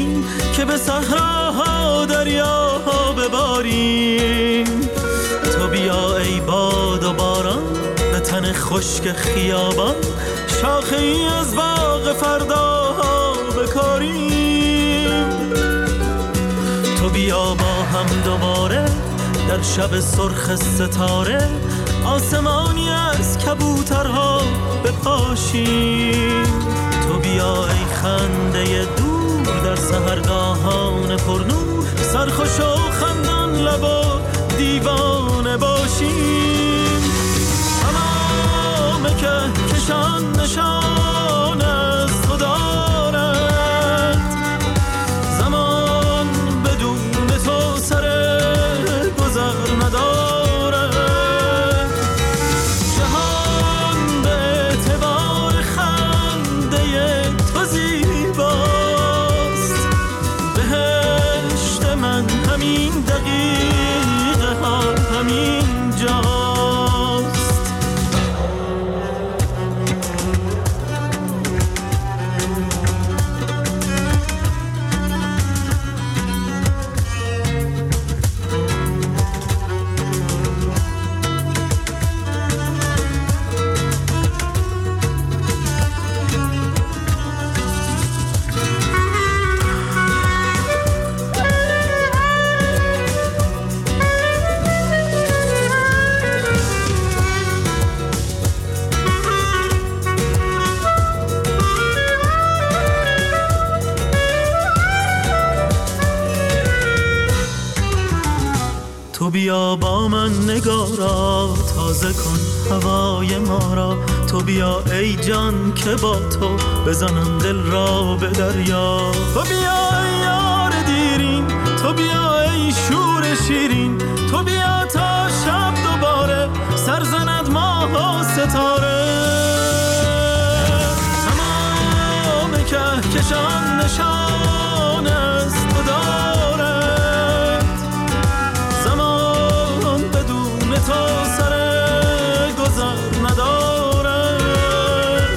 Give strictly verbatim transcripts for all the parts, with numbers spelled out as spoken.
بگذاریم که به صحراها دریاها بباریم. تو بیا ای باد و باران به تن خشک خیابان، شاخه ای از باغ فرداها بکاریم. تو بیا با هم دوباره در شب سرخ ستاره، آسمانی از کبوترها بپاشیم. تو بیا ای خنده دور در سحرگاهان پرنور، سرخوش و خندان لب و دیوانه باشیم. تمام که کشان نشان از تو دارد، زمان بدون تو سر گذر ندارد. جهان به اعتبار خنده تو زیباست، بهشت من همین دقیقه ها همین جاست. تو بیا با من نگارا تازه کن هوای ما را. تو بیا ای جان که با تو بزنم دل را به دریا. تو بیا ای یار دیرین، تو بیا ای شور شیرین. تو بیا تا شب دوباره سر زند ماه و ستاره. تمام کهکشان نشان از تو دارد، زمان بدون تو سر گذر ندارد.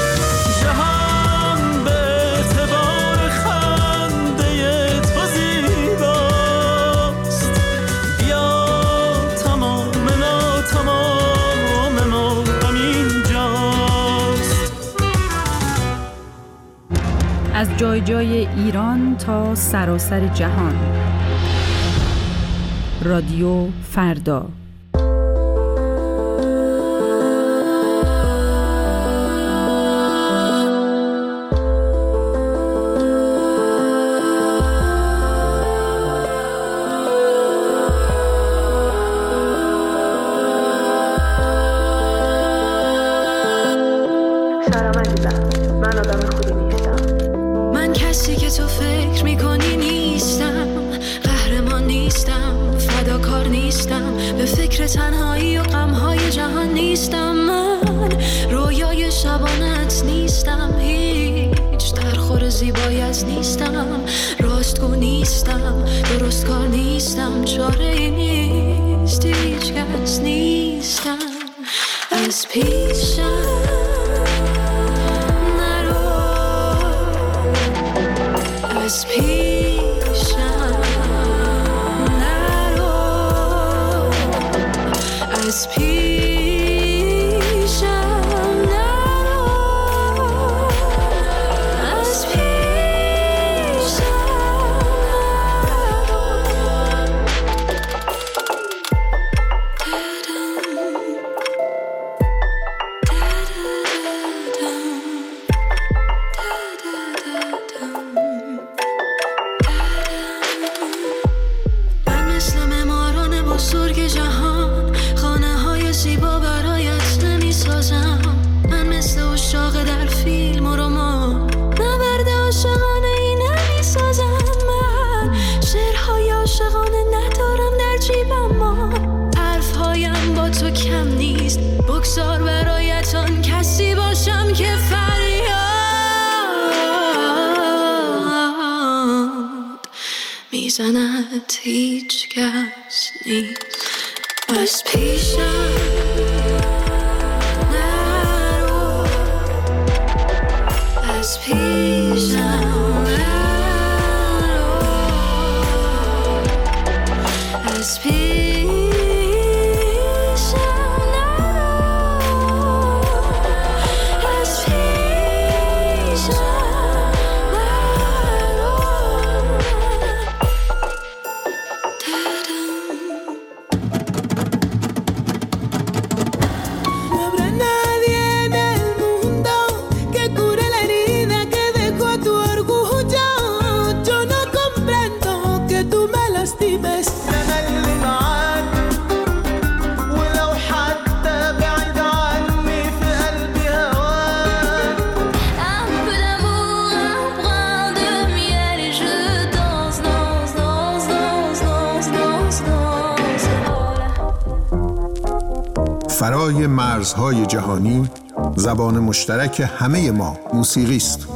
جهان به اعتبار خنده تو زیباست، بیا تمام نا تمام ما همین جاست. از جای جای ایران تا سراسر جهان، رادیو فردا. سلام عزیزم، من آدم خوبی نیستم. من کسی که تو فکر میکنی نیستم، قهرمان نیستم، فداکار نیستم، به فکر تنهایی و غمهای جهان نیستم. من رویای شبانت نیستم، هیچ درخور زیبایت نیستم، راستگو نیستم، درست کار نیستم، چاره نیست، هیچ کس نیستم. از پیشم از پیشم نرو، از پیشم نرو، از پیشم بگذار برایتان کسی باشم که فریاد میزند، هیچ کس نیست. از پیشم نرو، از پیشم نرو، فرای مرزهای جهانی زبان مشترک همه ما موسیقی است.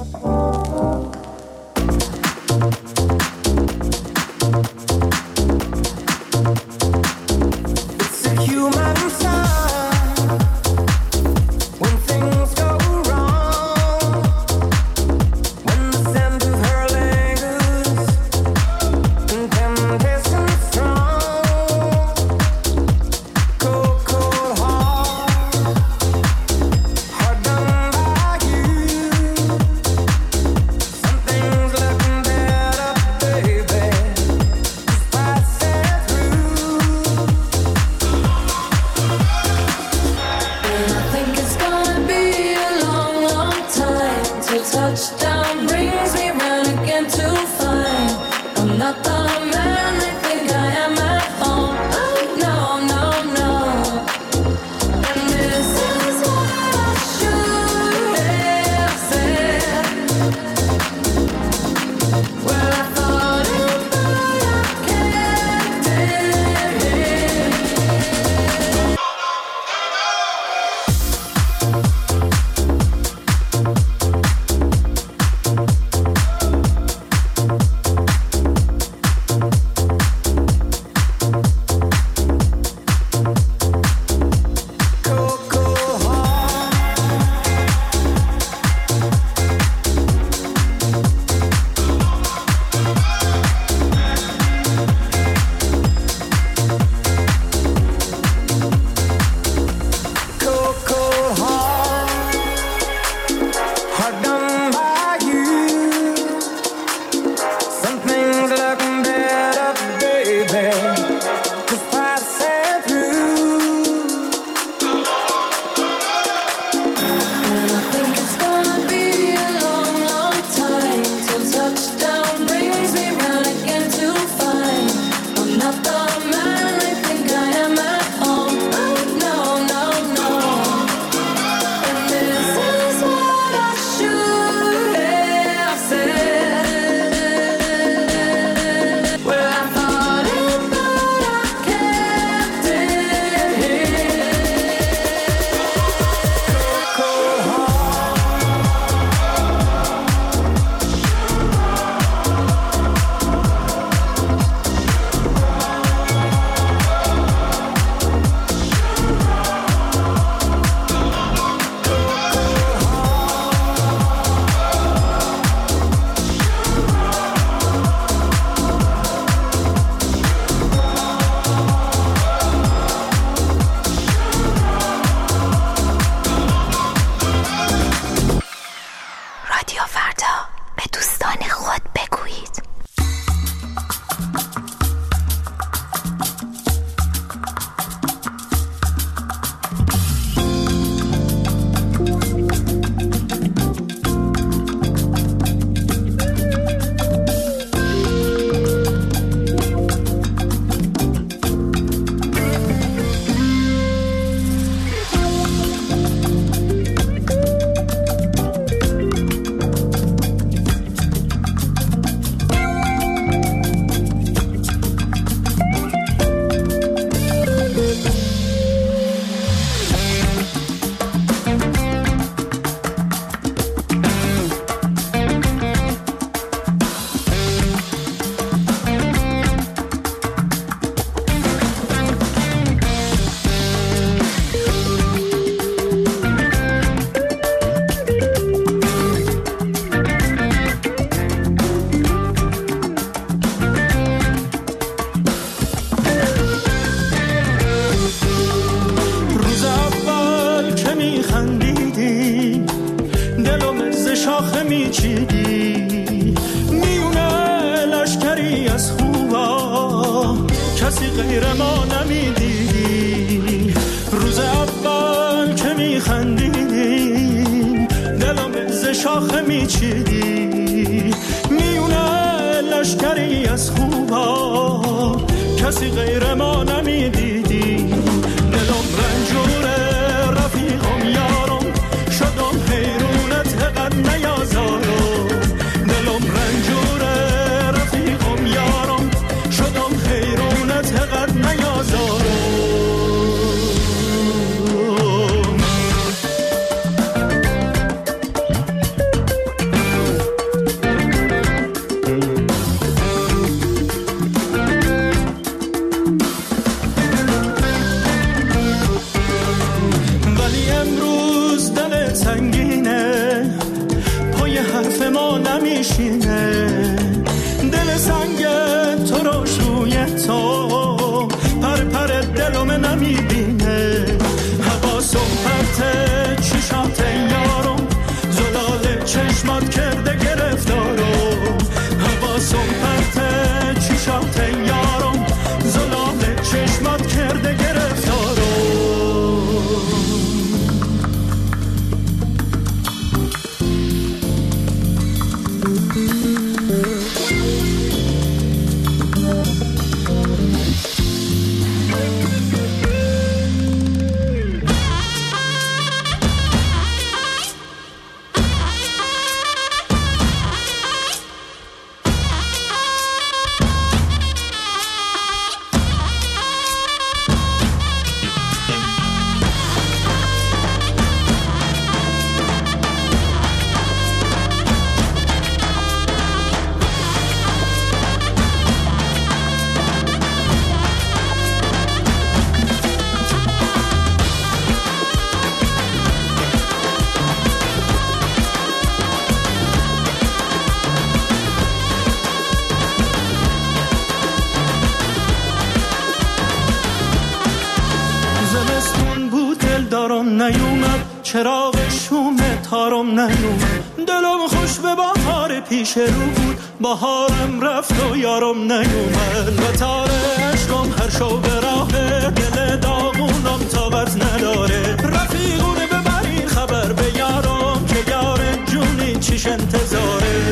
چراغ شومه تارم نیومد. دلم خوش به بهار پیش رو بود، بهارم رفت و یارم نیومد. و تاره عشقم هر شو به راه دل داغونم طاقت نداره. رفیقونه ببرین خبر به یارم که یار جونی چیش انتظاره.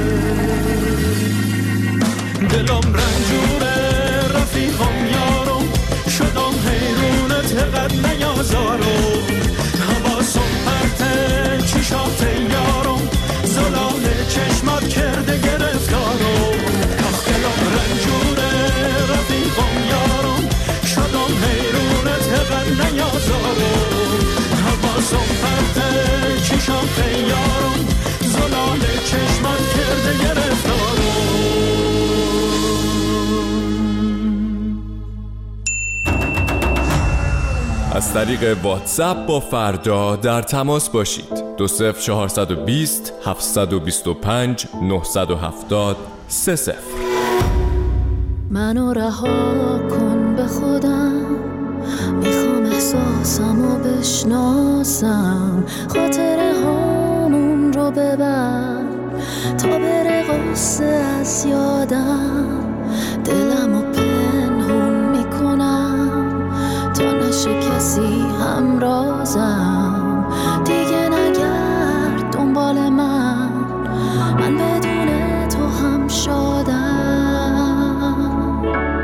دلم رنجوره رفیقم یارم، شدم حیرونت قد نیازارم. حواسم پرته چشات یارم، زلال چشمات کرده گرفتارم. آخ دلم رنجوره رفیقم یارم، شدم حیرونت قد نیازارم. حواسم پرته چشات یارم، زلال چشمات کرده گرفتارم. از طریق واتساپ با فردا در تماس باشید. دو صفر چهارصد و بیست هفتصد و بیست و پنج نهصد و هفتاد سه صفر. منو رها کن به خودم، میخوام احساسمو بشناسم. خاطره هامون رو ببر تا بره غصه از یادم. دلمو پنهون میکنم تا نشه کسی همرازم. دیگه نگرد دنبال من، من بدون تو هم شادم.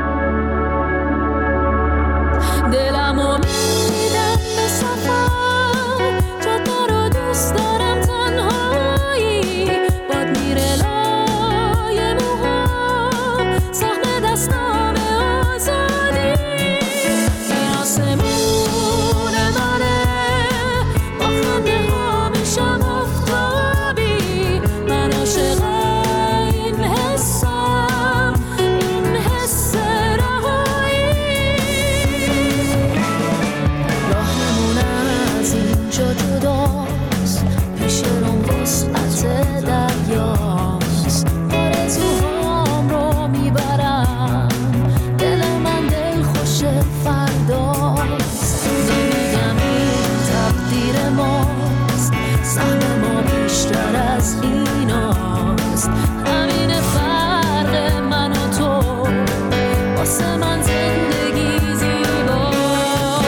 دلمو میدم به سفر، جاده رو دوست دارم تنهایی. باد میره لای موهام، سهم دستام آزادی. این آسمون منه، با خنده ها میشم آفتابی. من عاشق این حسم، این حس رهایی. راهمون از اینجا جداست، پیش روم وسعت دریاست. آرزوهام رو میبرم، دل من دل خوش فرداست. نمیگم این تقدیر ماست، سهم ما بیشتر از ایناست. همین فرق من و تو، واسه من زندگی زیباست.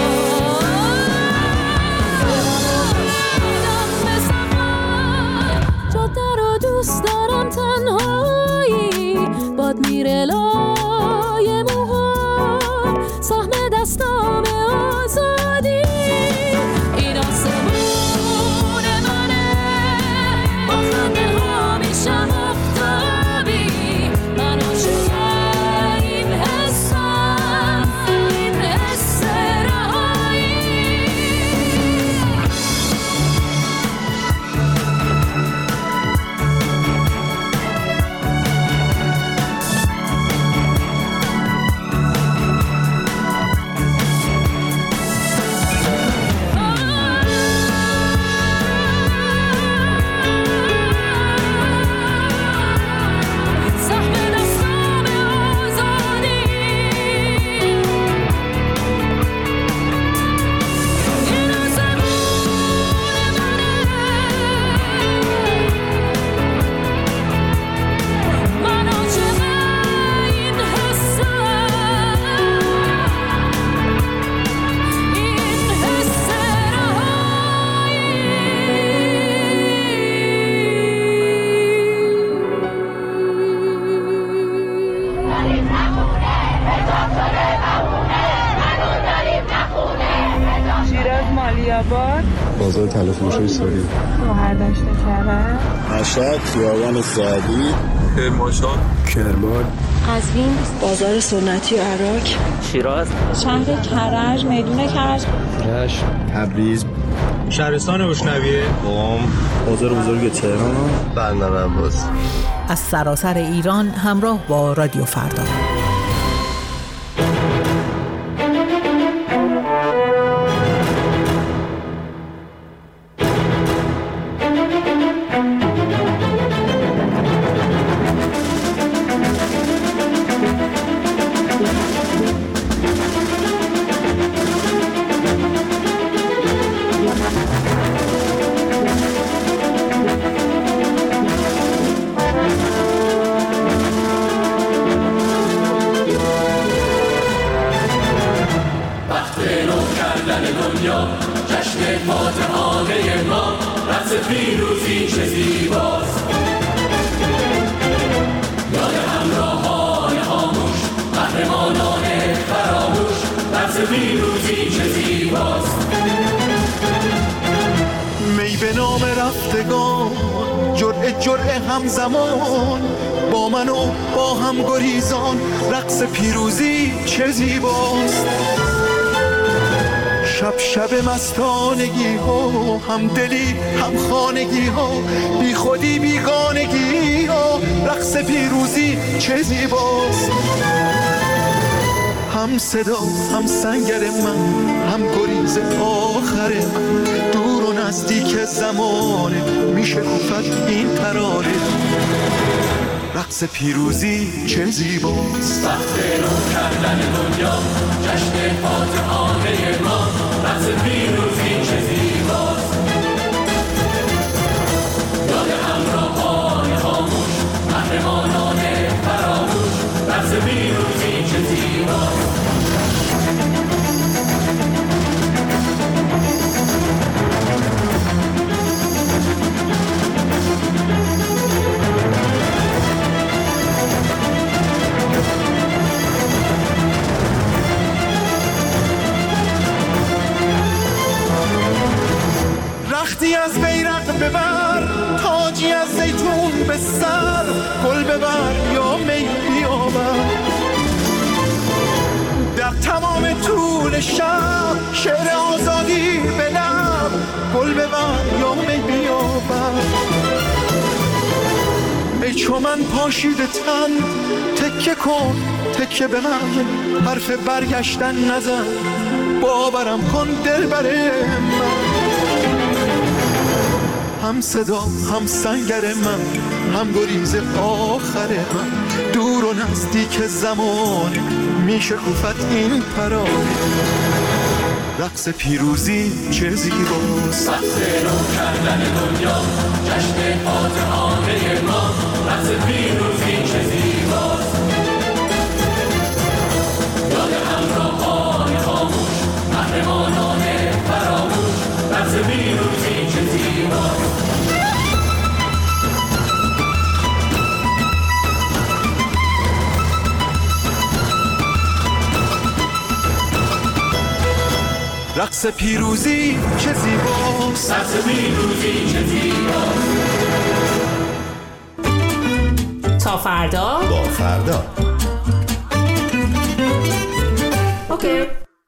میدم به سفر، جاده رو دوست دارم تنهایی. باد میره لای موهام، سهم دستام آزادی. این آسمون منه، با خنده ها میشم آفتابی. من عاشق این حسم، این حس رهایی. سهم دستام آزادی. این آسمون منه، من عاشق این حسم، این حس شیراز مالیاباد، بازار تلفروشی ساری، شوهر داشته کرد. مشهد خیابان سعدی، کرمانشاه، کرمان، قزوین، بازار سنتی و عراق، شیراز، شهر کرج، میدون کرج، رشت، تبریز، شهرستان بشنویه، قم، بازار بزرگ تهران، بندر عباس. از سراسر ایران همراه با رادیو فردا. فاتحانه ما رقص پیروزی چه زیباست. یاد همراهان خاموش قهرمانان فراموش رقص پیروزی چه زیباست. می به نام رفتگان جرعه جرعه همزمان با من و با هم گریزان رقص پیروزی چه زیباست. شب شب مستانگی ها هم دلی هم خانگی ها بی خودی بیگانگی ها رقص پیروزی چه زیباست. هم صدا هم سنگر من هم گریز آخر من دور و نزدیک زمانه میشه گفت این ترانه رقص پیروزی چه زیباست. وقت رو کردن دنیا جشن فاتحانه ما رقص پیروزی چه زیباست. یاد همراهان خاموش قهرمانان فراموش رقص پیروزی چه زیباست. رختی از بیرق ببر تاجی از زیتون به سر گل ببر یا می بیاور در تمام طول شب شعر آزادی به لب گل ببر یا می بیاور. ای چو من پاشیده تن تکه کن تکه به من حرف برگشتن نزن باورم کن دلبر من. هم صدا هم سنگر من هم گریز آخر من دور و نزدیک زمانه میشه گفت این پرانه رقص پیروزی چه زیباست. وقت رو کردن دنیا جشن فاتحانه ما رقص پیروزی چه زیباست. یاد همراهان خاموش قهرمانان فراموش رقص پیروزی چه زیباست. رقص پیروزی چه زیباست. رقص پیروزی چه زیباست. تا فردا با فردا اوکی.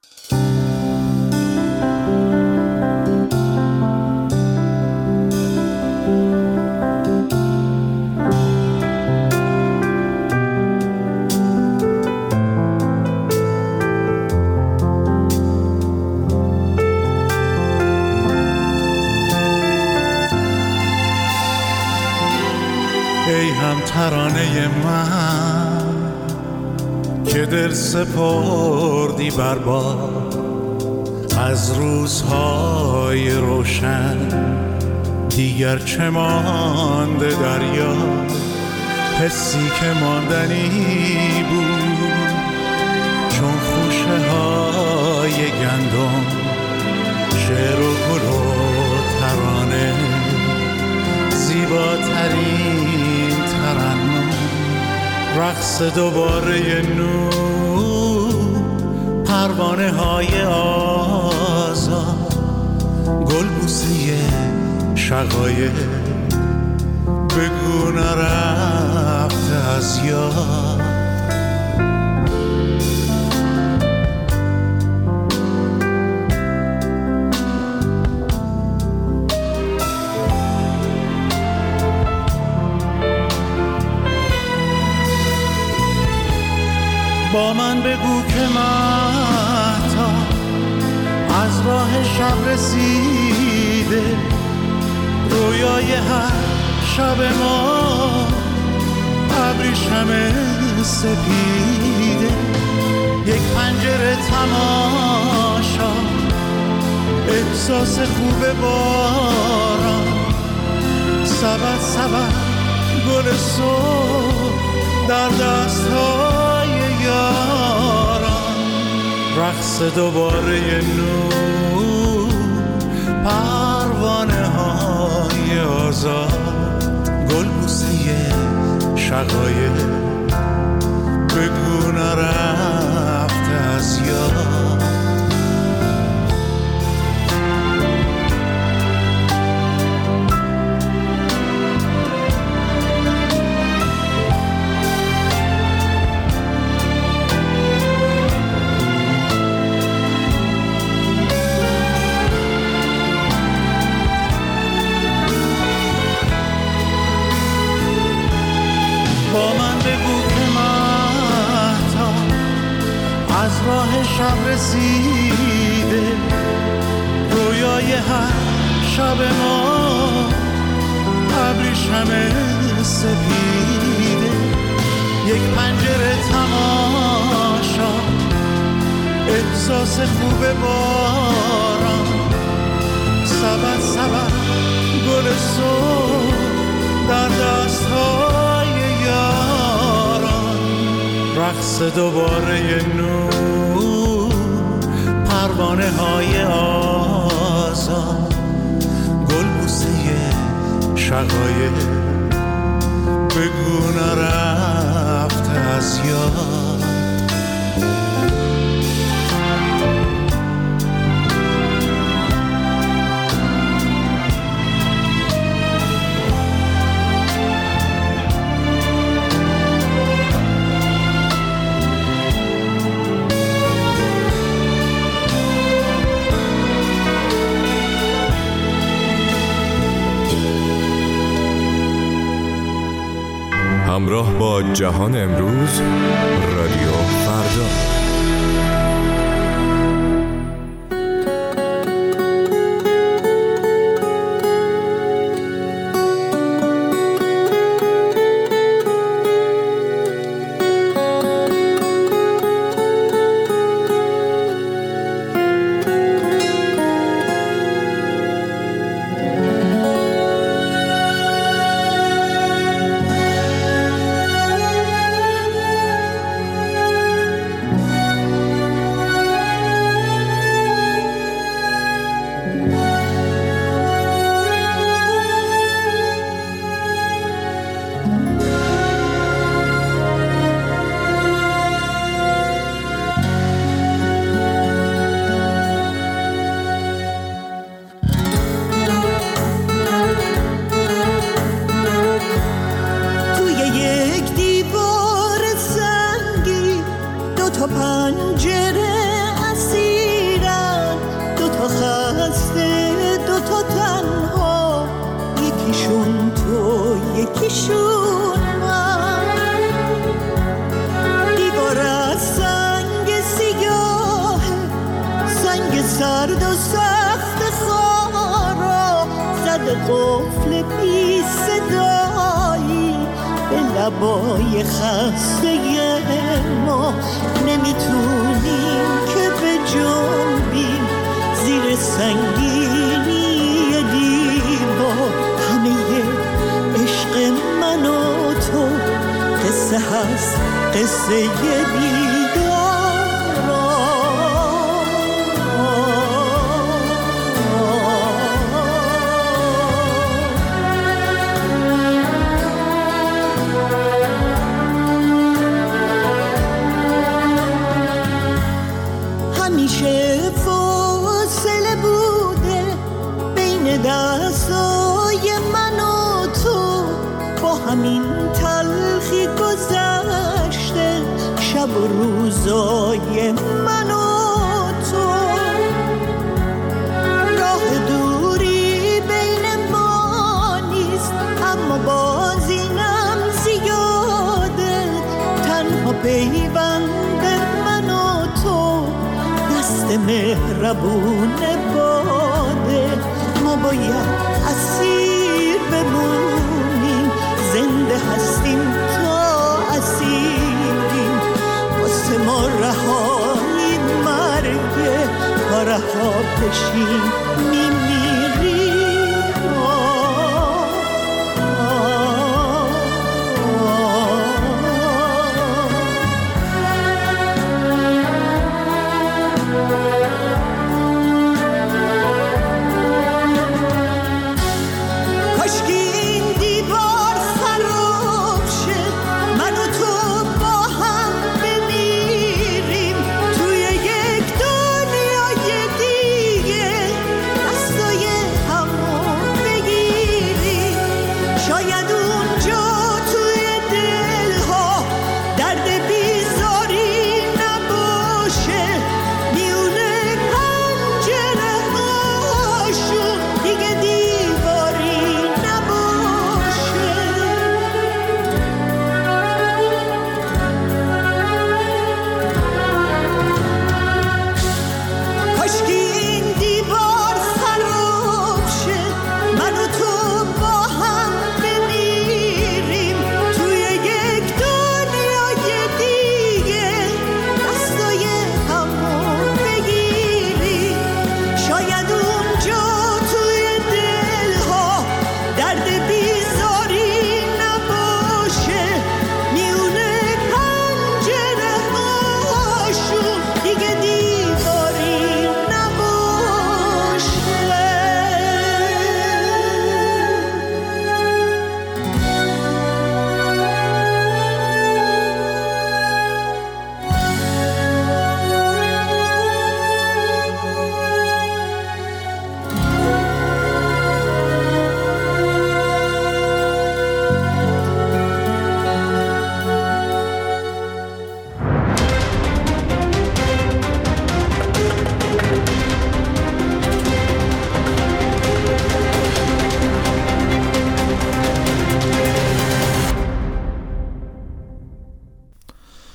ای هم ترانه من که دل سپردی بر باد از روزهای روشن دیگر چه مانده دریا حسی که ماندنی بود چون خوشه های گندم شعر و گل و ترانه زیباترین ترنم رقص دوباره نور پروانه های آزاد گل بوسه شقایق بگو نرفته از یاد با من بگو که مهتا از راه شب رسیده رویای هر شب ما ابریشم سپیده یک پنجره تماشا احساس خوب باران سبد سبد گل صبح در دستهای یاران رقص دوباره نور پروانه های آزاد گل بوسه شقایق بگو نرفته از یاد. با من بگو که مهتاب از راه شب رسیده، رویای هر شب ما ابریش همه سپیده. یک پنجره تماشا، احساس خوب باران، سبد سبد گل صبح در دستهای یاران. رقص دوباره نور، پروانه های آزاد گل بوسه شقایق بگو نرفته از یاد. همراه با جهان امروز، رادیو فردا. سرد و سخت خارا زد قفل بی صدایی به لبای خسته ما. نمیتونیم که به جنبیم زیر سنگینی دیوار. همه عشق من و تو قصه هست، قصه دیدار. دستای من و تو با همین تلخی گذشته، شب و روزای من و تو. راه دوری بین ما نیست اما باز اینم زیاده. تنها پیوند من و تو دست مهربون باده. ما باید اسیر بمونیم، زنده هستیم تا اسیریم. واسه ما رهایی مرگه تا رها بشیم.